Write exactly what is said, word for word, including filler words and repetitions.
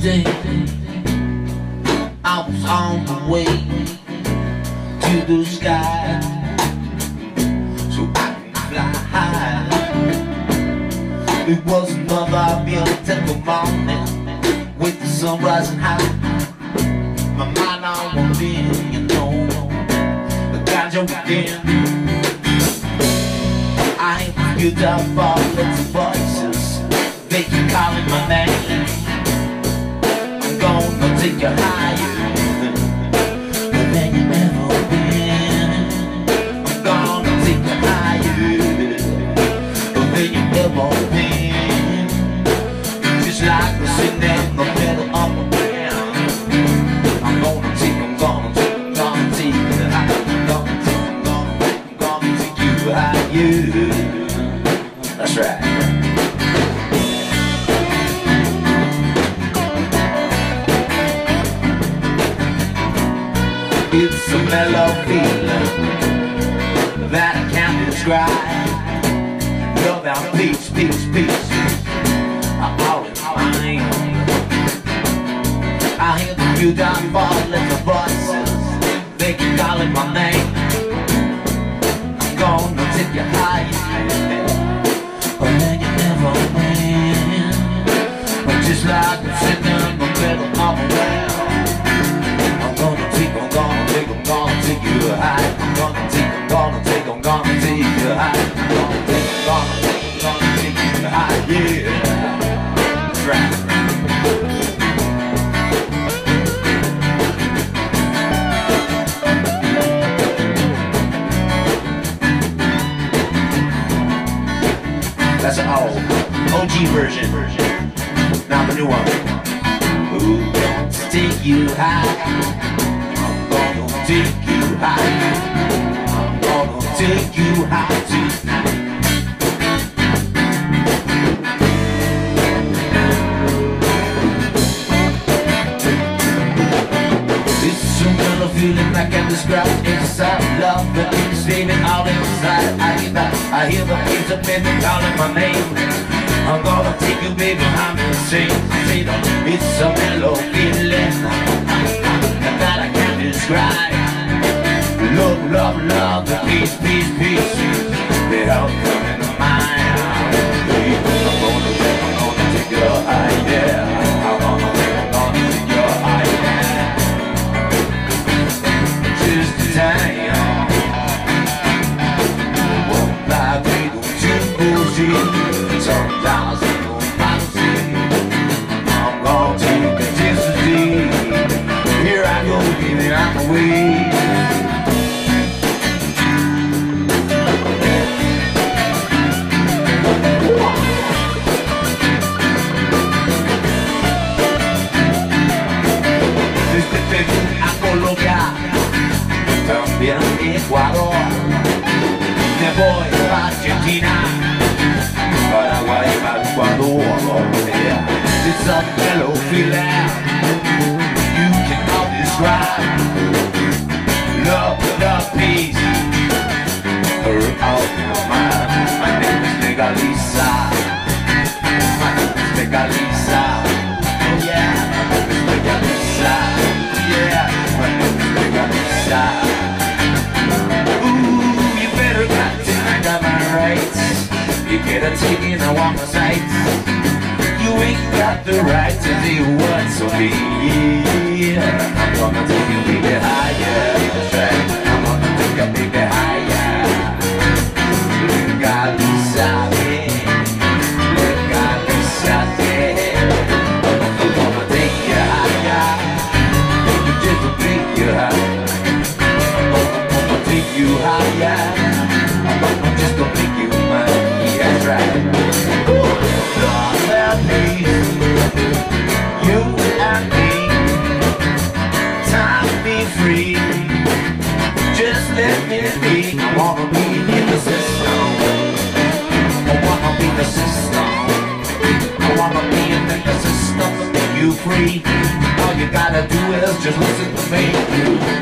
day I was on the way to the sky, so I could fly high. It was another beautiful morning with the sun rising high. My mind on one thing, you know, I got you again. I ain't built up all lots of voices, they keep calling my name. I'm gonna take you higher than you ever been. I'm gonna take you higher than you ever been. Just like the sitting in the middle of the ground. I'm gonna take, I'm gonna take, I'm gonna take you higher. I'm gonna take, I'm gonna take, I'm gonna take you higher. That's right. It's a mellow feeling that I can't describe. Love out, peace, peace, peace, all in mine. I hear the few down falling the voices, they keep calling my name. I'm gonna take you higher than you ever been. But just like I'm sitting in the middle of a well, I'm gonna take, I'm gonna take, I'm gonna take you high. I'm gonna take, I'm gonna take, I'm gonna take you high. I'm gonna take, I'm gonna take, I'm gonna take you high. Yeah, that's right. That's an old O G version. Now the new one. Who wants to take you high? I'm gonna take you high. I'm gonna take you high tonight. It's a mellow feeling I can describe. It's a love that keeps feeling all inside. I hear that, I hear the kids up in the calling my name. I'm gonna take you, baby, I'm insane. It's a mellow feeling that I can't describe. Love, love, love, the peace, peace, peace, they all come into mind. I'm gonna take, I'm gonna take you high, yeah. I'm gonna take, I'm gonna take you high, yeah. Just the time, won't lie, we don't do bullshit. Sometimes I go fancy. I'm gonna take a density. Here I go, baby, I'm away. También Ecuador, me voy a Argentina, Paraguay, Ecuador, yeah. It's a mellow feeling you cannot describe. Love, love, peace, her out of mind. My name is Legalisa. My name is Legalisa. Oh yeah, my name is Legalisa. Yeah, my name is Legalisa. You get a ticket, I want my sights. You ain't got the right to do what's on me. I'm gonna take you, baby, higher. That's right. I'm gonna take you, baby, higher. Legalisa, legalisa, I'm gonna take you higher. Just to take you higher. I'm gonna take you higher. I'm gonna just to make you mine. That's right. Love and peace, you and me. Time be free. Just let me be. I wanna be in the system. I wanna be the system. I wanna be in the system to make you free. All you gotta do is just listen to me.